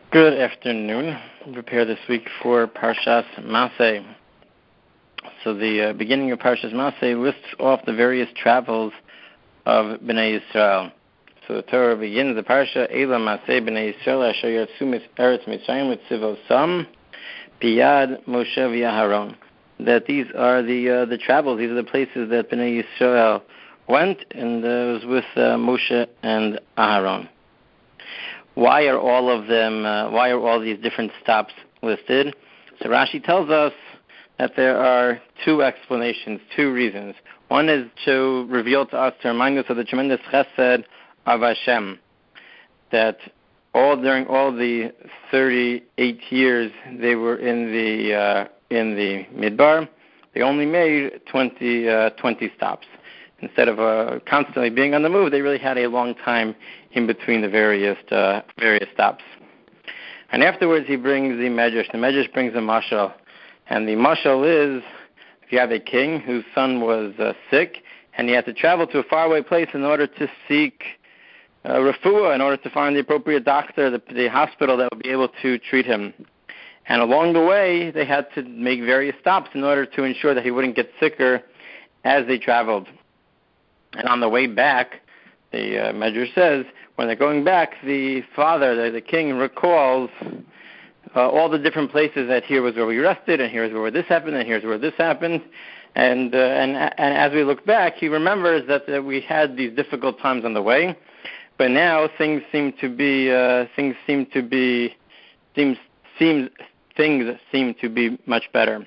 Good afternoon. Prepare this week for Parshas Maseh. So the beginning of Parshas Maseh lists off the various travels of Bnei Yisrael. So the Torah begins the Parsha, Eila Maseh Bnei Yisrael Asher Yatsu Eretz Mitzrayim Litzivosam Biyad Moshe v'Aharon. That these are the travels, these are the places that Bnei Yisrael went, and it was with Moshe and Aharon. Why are all of them? Why are all these different stops listed? So Rashi tells us that there are two explanations, two reasons. One is to reveal to us, to remind us of the tremendous chesed of Hashem, that during all the 38 years they were in the Midbar, they only made 20 stops. Instead of constantly being on the move, they really had a long time in between the various stops. And afterwards, he brings the Medrash. The Medrash brings a mashal, and the mashal is, if you have a king whose son was sick, and he had to travel to a faraway place in order to seek refuah, in order to find the appropriate doctor, the hospital that would be able to treat him. And along the way, they had to make various stops in order to ensure that he wouldn't get sicker as they traveled. And on the way back, the Medrash says, when they're going back, the father, the king, recalls all the different places that here was where we rested, and here's where this happened, and here's where this happened. And as we look back, he remembers that we had these difficult times on the way, but now things seem to be much better.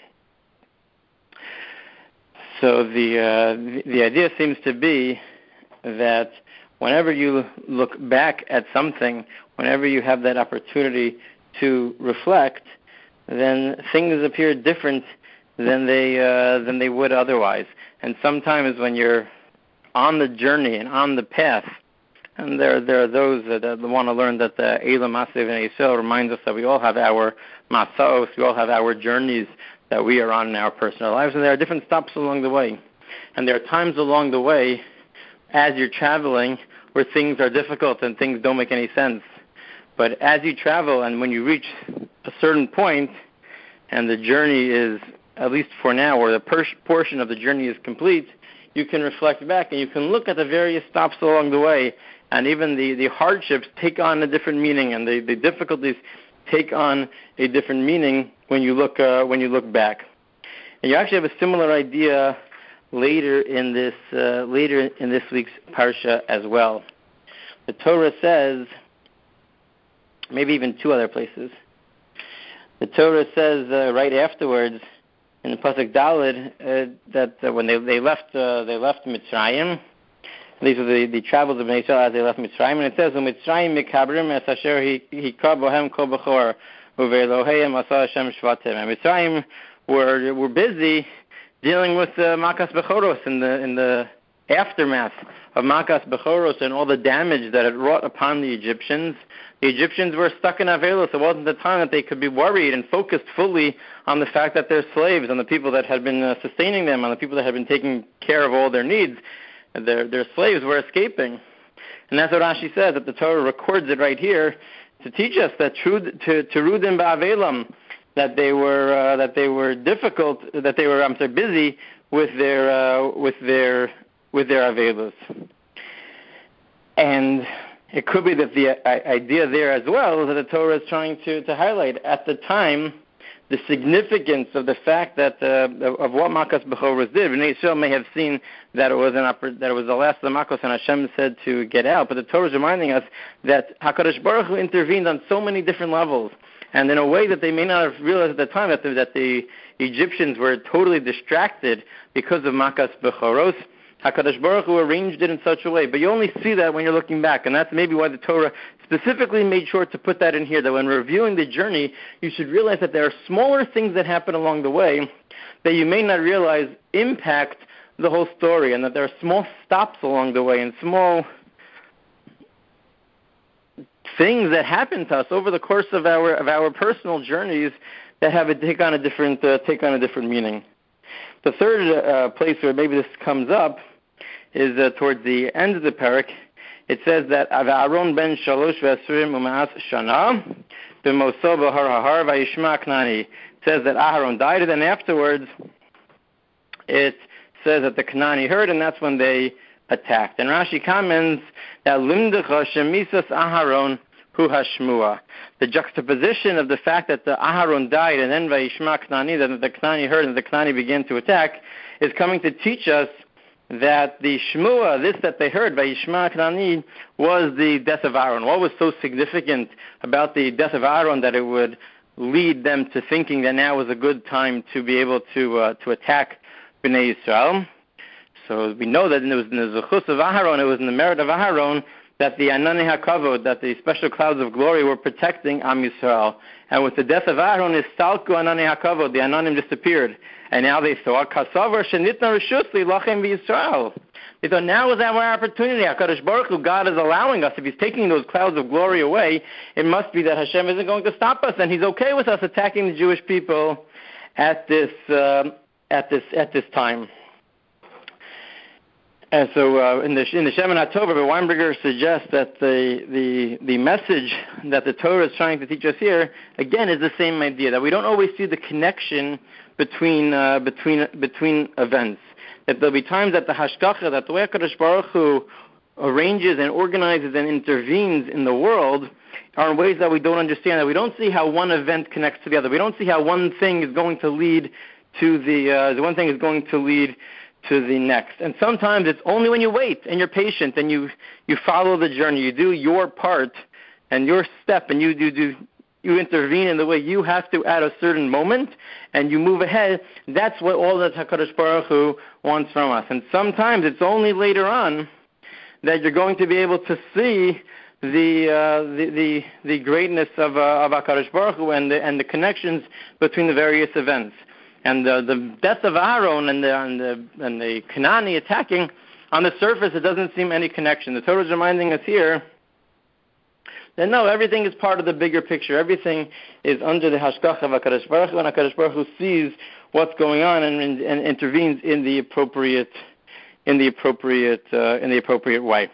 So the idea seems to be that whenever you look back at something, whenever you have that opportunity to reflect, then things appear different than they would otherwise. And sometimes when you're on the journey and on the path, and there are those that want to learn that the Eila Maseh Bnei Yisrael reminds us that we all have our masaos, we all have our journeys that we are on in our personal lives, and there are different stops along the way. And there are times along the way, as you're traveling, where things are difficult and things don't make any sense. But as you travel, and when you reach a certain point, and the journey is, at least for now, or the portion of the journey is complete, you can reflect back and you can look at the various stops along the way, and even the hardships take on a different meaning, and the difficulties take on a different meaning when you look back. And you actually have a similar idea later in this week's parsha as well. The Torah says, maybe even two other places. The Torah says right afterwards in the pasuk Daled that when they left Mitzrayim. These are the travels of Bnei Yisrael as they left Mitzrayim, and it says, "Mitzrayim mikabrim es asher hikra bohem kol bechor uve'eloheihem asa Hashem shvatim." And Mitzrayim were busy dealing with Makas Bechoros in the aftermath of Makas Bechoros and all the damage that it wrought upon the Egyptians. The Egyptians were stuck in Avelos. It wasn't the time that they could be worried and focused fully on the fact that they're slaves, on the people that had been sustaining them, on the people that had been taking care of all their needs. Their slaves were escaping. And that's what Rashi says, that the Torah records it right here to teach us that to Rudim Ba'avelam, that they were difficult, that they were busy with their Avelos. And it could be that the idea there as well is that the Torah is trying to highlight at the time the significance of the fact that of what Makas Bechoros did. Bnei Yisrael may have seen that it was the last of the Makos, and Hashem said to get out. But the Torah is reminding us that Hakadosh Baruch Hu intervened on so many different levels, and in a way that they may not have realized at the time that the Egyptians were totally distracted because of Makas Bechoros. HaKadosh Baruch Hu arranged it in such a way. But you only see that when you're looking back, and that's maybe why the Torah specifically made sure to put that in here, that when reviewing the journey, you should realize that there are smaller things that happen along the way that you may not realize impact the whole story, and that there are small stops along the way and small things that happen to us over the course of our personal journeys that have take on a different meaning. The third place where maybe this comes up is towards the end of the parak. It says that Aaron ben Shalosh ve'Asrim u'Ma'as Shana b'moso b'har hahar vayishma Knani. It says that Aharon died, and then afterwards it says that the Knani heard, and that's when they attacked. And Rashi comments that limdecha shemisas Aharon hu hashmua. The juxtaposition of the fact that the Aharon died and then vayishma Knani, that the Knani heard and the Knani began to attack, is coming to teach us that the Shmua, this that they heard, Vayishma Knani, was the death of Aaron. What was so significant about the death of Aaron that it would lead them to thinking that now was a good time to be able to attack Bnei Yisrael? So we know that it was in the Zechus of Aharon, it was in the merit of Aharon, that the Anani HaKavod, that the special clouds of glory were protecting Am Yisrael. And with the death of Aaron, Istalku Anani HaKavod, the Ananim disappeared. And now they thought, Kasavar Shenitna Rishus Lilachem v'Yisrael. They thought, now is our opportunity. HaKadosh Baruch Hu, God is allowing us. If He's taking those clouds of glory away, it must be that Hashem isn't going to stop us, and He's okay with us attacking the Jewish people at this time. And so in the Shemin HaTorah, Weinberger suggests that the message that the Torah is trying to teach us here, again, is the same idea, that we don't always see the connection between events. That there'll be times that the Hashgacha, that the way HaKadosh Baruch Hu arranges and organizes and intervenes in the world are in ways that we don't understand, that we don't see how one event connects together. We don't see how one thing is going to lead to the one thing is going to lead to the next. And sometimes it's only when you wait and you're patient and you follow the journey, you do your part and your step, and you intervene in the way you have to at a certain moment, and you move ahead. That's what all that HaKadosh Baruch Hu wants from us. And sometimes it's only later on that you're going to be able to see the greatness of HaKadosh Baruch Hu and the connections between the various events. And the death of Aaron and the Kanani attacking, on the surface it doesn't seem any connection. The Torah is reminding us here that no, everything is part of the bigger picture. Everything is under the hashgacha of HaKadosh Baruch Hu, and HaKadosh Baruch Hu sees what's going on and intervenes in the appropriate way.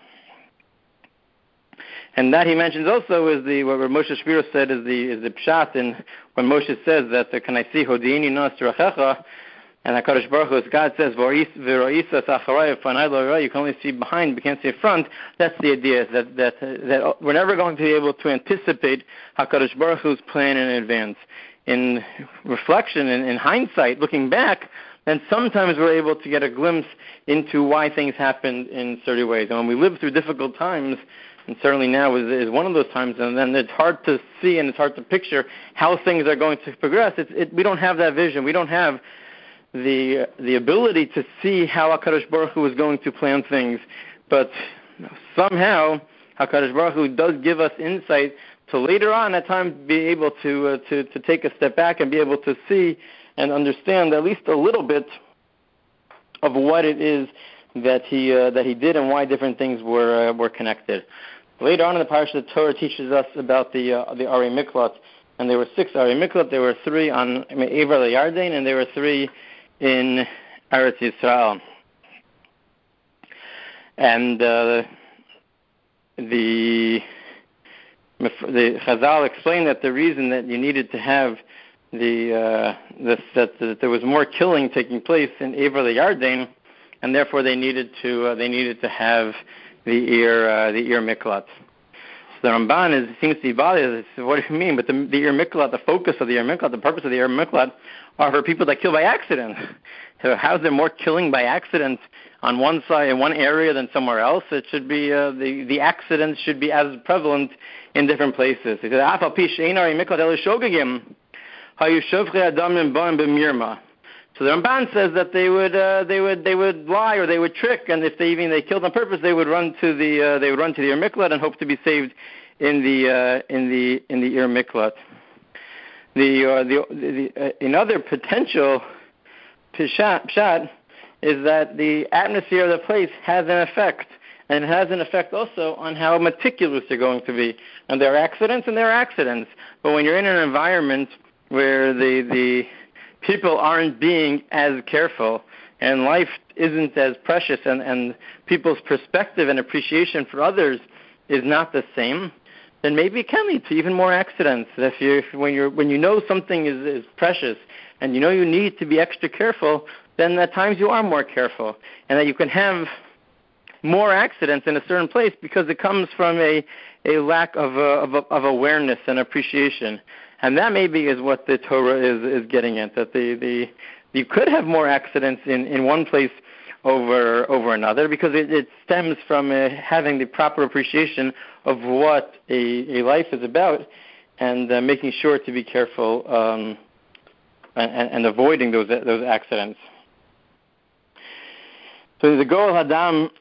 And that he mentions also is what Moshe Shapiro said is the pshat in when Moshe says that can I see Hodiini Nas Rachecha, and HaKadosh Baruch Hu, as God says, V'ro'isa Sacharayah Fanai Lo Ra, you can only see behind, but can't see front. That's the idea, that we're never going to be able to anticipate HaKadosh Baruch Hu's plan in advance. In reflection, in hindsight, looking back, then sometimes we're able to get a glimpse into why things happened in certain ways. And when we live through difficult times, and certainly now is one of those times, and then it's hard to see and it's hard to picture how things are going to progress. We don't have that vision. We don't have the ability to see how HaKadosh Baruch Hu is going to plan things. But somehow HaKadosh Baruch Hu does give us insight to later on at times be able to take a step back and be able to see and understand at least a little bit of what it is that he did and why different things were connected. Later on in the parasha, the Torah teaches us about the Arei Miklat, and there were 6 Arei Miklat. There were 3 on Ever LeYarden, and there were 3 in Eretz Yisrael. And the Chazal explained that the reason that you needed to have that there was more killing taking place in Ever LeYarden, and therefore they needed to have the Ir Miklat. So the Ramban seems to be bothered. What do you mean? But the Ir Miklat, the focus of the Ir Miklat, the purpose of the Ir Miklat, are for people that kill by accident. So how is there more killing by accident on one side in one area than somewhere else? It should be the accidents should be as prevalent in different places. He said, "Afal pi she'ein Arei Miklat elu shogegim, hayu shovchei adamim ba'im b'mirma." So the Ramban says that they would lie or they would trick, and if they killed on purpose, they would run to the Ir Miklat and hope to be saved in the Ir Miklat. Another potential pshat is that the atmosphere of the place has an effect, and it has an effect also on how meticulous you're going to be. And there are accidents, but when you're in an environment where the people aren't being as careful, and life isn't as precious, and people's perspective and appreciation for others is not the same, then maybe it can lead to even more accidents. When you know something is precious and you know you need to be extra careful, then at times you are more careful, and that you can have more accidents in a certain place because it comes from a lack of awareness and appreciation. And that maybe is what the Torah is getting at, that you could have more accidents in one place over another because it stems from having the proper appreciation of what a life is about, and making sure to be careful and avoiding those accidents. So the Goel Hadam,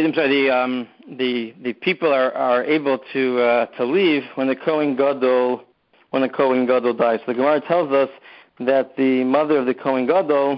the people are able to leave when the Kohen Gadol dies. So the Gemara tells us that the mother of the Kohen Gadol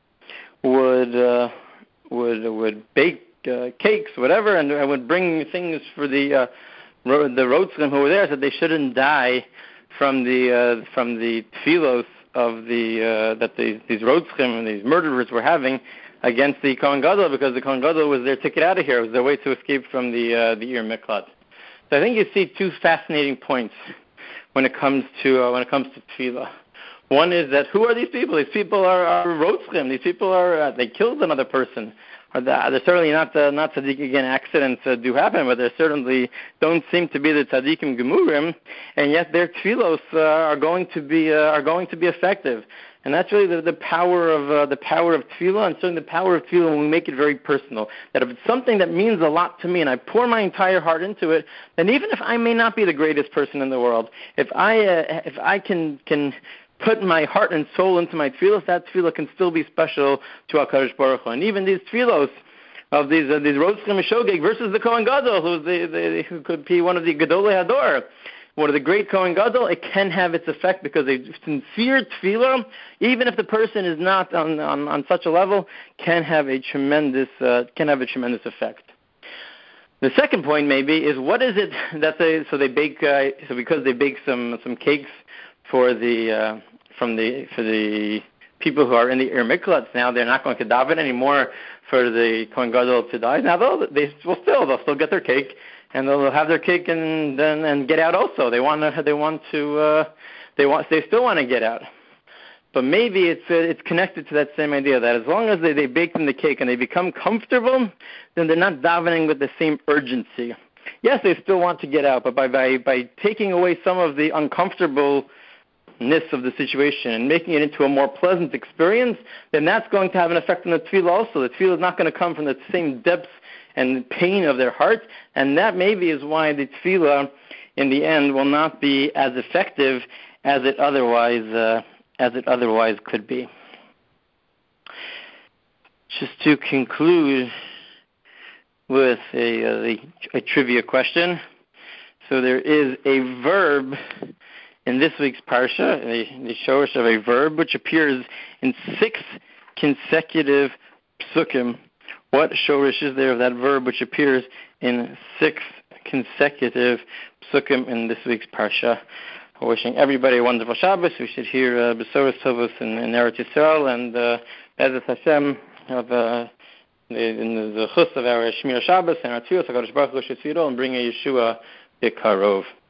would bake cakes, whatever, and would bring things for the Rotzim who were there, so they shouldn't die from the tfilos of that these Rotzim and these murderers were having against the Kohen Gadol, because the Kohen Gadol was their ticket out of here. It was their way to escape from the Ir Miklat. So I think you see two fascinating points when it comes to tefillah. One is that who are these people? These people are Rotzim. These people they killed another person. They're certainly not tzaddik. Again, accidents do happen, but they certainly don't seem to be the tzaddikim gemurim, and yet their tefillos are going to be effective. And that's really the power of tefillah, and certainly the power of tefillah when we make it very personal. That if it's something that means a lot to me, and I pour my entire heart into it, then even if I may not be the greatest person in the world, if I can put my heart and soul into my tefillos, that tefillah can still be special to HaKadosh Baruch Hu. And even these tefillos of these Rotzim Shogeg versus the Kohen Gadol, who could be one of the Gedolei Hador, one of the great Kohen Gadol, it can have its effect because a sincere tefillah, even if the person is not on such a level, can have a tremendous effect. The second point maybe is, what is it that they bake? So because they bake some cakes for the people who are in the Ir Miklat, now they're not going to daven anymore for the Kohen Gadol to die. Now they'll still get their cake, and they'll have their cake and get out also. They still want to get out. But maybe it's connected to that same idea, that as long as they bake them the cake and they become comfortable, then they're not davening with the same urgency. Yes, they still want to get out, but by taking away some of the uncomfortableness of the situation and making it into a more pleasant experience, then that's going to have an effect on the tefillah also. The tefillah is not going to come from the same depths and pain of their heart, and that maybe is why the tefillah in the end will not be as effective as it otherwise could be. Just to conclude with a trivia question. So there is a verb in this week's parsha, the shoresh of a verb, which appears in 6 consecutive psukim. What shoresh is there of that verb which appears in 6 consecutive psukim in this week's parsha? We're wishing everybody a wonderful Shabbos. We should hear Besoros Tovos in Eretz Yisrael, and Be'ezus Hashem of in the chus of our Shmir Shabbos and our Tzius HaKadosh Baruch Hu should see it all and bring a Yeshua Yekarov.